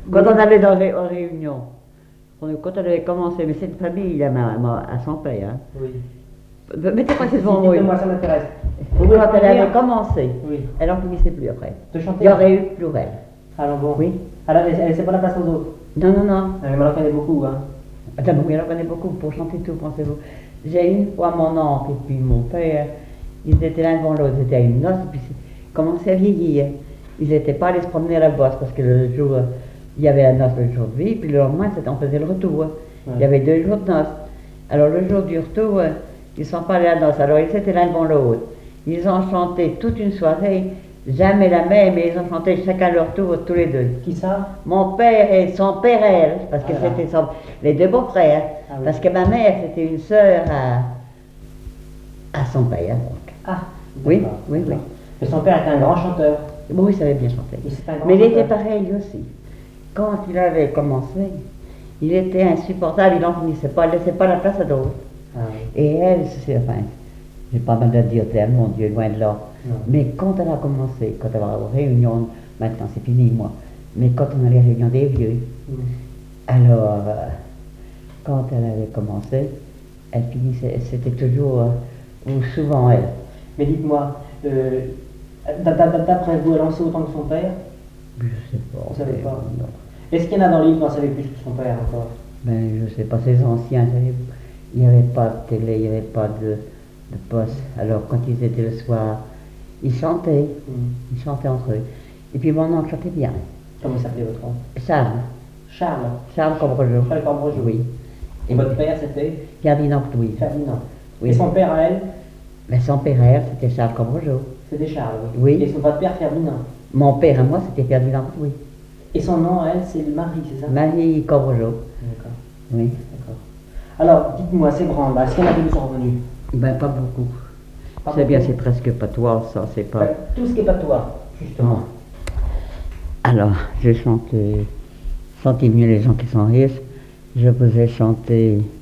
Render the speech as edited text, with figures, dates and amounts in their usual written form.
Quand on allait aux réunions, quand on avait commencé, mais cette famille à son père. Hein. Oui. Mettez-moi cette devant moi. Dites-moi, ça m'intéresse. Quand elle avait commencé, oui. Elle n'en finissait plus après. De chanter. Il y aurait eu plus elle. Alors bon. Oui. Alors, elle laissait pas la place aux autres. Non. Mais elle en connaît beaucoup, hein. Attends, oui, elle en connaît beaucoup pour chanter tout, pensez-vous. J'ai une fois mon oncle et puis mon père, ils étaient l'un devant l'autre, c'était à une noce, puis ils commençaient à vieillir. Ils n'étaient pas allés se promener à la bosse parce que le jour, il y avait la noce le jour de vie, puis le lendemain, on faisait le retour. Ouais. Il y avait 2 jours de noce. Alors le jour du retour, ils ne sont pas allés à la noce, alors ils étaient l'un devant l'autre. Ils ont chanté toute une soirée, jamais la même, mais ils ont chanté chacun leur tour, tous les deux. Qui ça? Mon père et son père, elle, parce que c'était les 2 beaux-frères. Ah, oui. Parce que ma mère, c'était une sœur à son père. Donc. Ah, oui. Et son père était un grand chanteur. Oui, il savait bien chanter. Mais il était pareil lui aussi. Quand il avait commencé, il était insupportable, il n'en finissait pas, il ne laissait pas la place à d'autres. Ah, oui. Et elle, j'ai pas mal de dire terme, mon Dieu, loin de là. Non. Mais quand elle a commencé, quand elle avait une réunion, maintenant c'est fini moi, mais quand on a les réunions des vieux, alors quand elle avait commencé, elle finissait, c'était toujours, ou souvent elle. Mais dites-moi, d'après vous, elle en sait autant que son père? Je sais pas. Vous savez pas? Non. Est-ce qu'il y en a dans l'île qui en savait plus que son père encore? Ben je sais pas, ces anciens, il n'y avait pas de télé, il n'y avait pas de poste. Alors quand ils étaient le soir, ils chantaient entre eux. Et puis mon oncle chantait bien. Comment s'appelait votre oncle? Charles. Charles Combrejeau. Charles Combrejeau. Oui. Et votre père c'était? Ferdinand Louis. Ferdinand. Oui. Et son père à elle? Mais son père à elle, c'était Charles Combrejeau. C'était Charles, oui. Et votre père Ferdinand? Mon père à moi, c'était Ferdinand Louis. Et son nom à elle, c'est Marie, c'est ça? Marie Combrejeau. D'accord. Oui. D'accord. Alors, dites-moi, ces branles, est-ce qu'il y en a qui vous sont revenus? Ben, pas beaucoup. C'est bien, c'est presque patois, ça, c'est pas... Ben, tout ce qui est patois, justement. Non. Alors, je chante, sentez mieux les gens qui sont riches. Je vous ai chanté